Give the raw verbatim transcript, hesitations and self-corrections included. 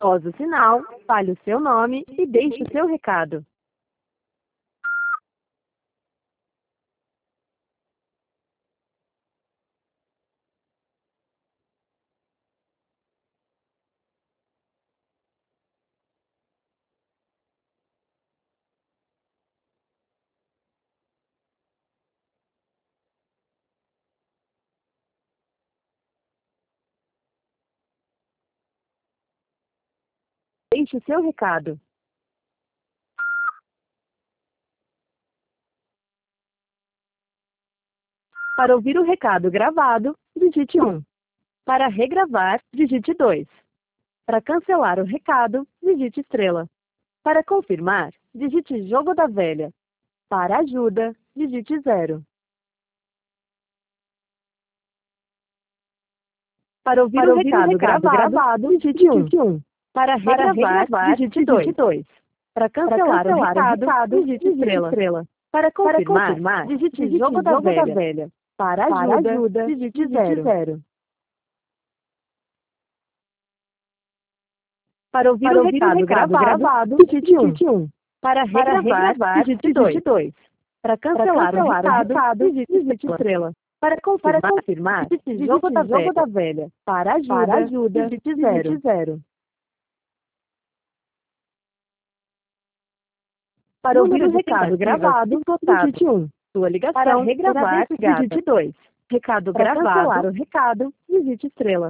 Após o sinal, fale o seu nome e deixe o seu recado. Deixe o seu recado. Para ouvir o recado gravado, digite um. Para regravar, digite dois. Para cancelar o recado, digite estrela. Para confirmar, digite jogo da velha. Para ajuda, digite zero. Para ouvir, Para o, ouvir recado o recado gravado, gravado digite um. Para regravar, Para regravar digite dois. Para cancelar, Para cancelar o, recado, o recado, digite estrela. estrela. Para confirmar, Para confirmar digite, digite jogo, jogo da, da velha. velha. Para ajuda, Para ajuda digite, digite zero. zero. Para ouvir, Para o, ouvir recado o recado gravado, gravado digite um. Para regravar, Para regravar digite dois. Para cancelar, Para cancelar o recado, recado digite, digite estrela. Para confirmar, Para confirmar digite jogo, da, jogo velha. da velha. Para ajuda, Para ajuda digite, zero. digite zero. Para ouvir o recado gravado, digite um. Sua ligação, para regravar, digite dois. Recado para gravado, cancelar o recado, digite estrela.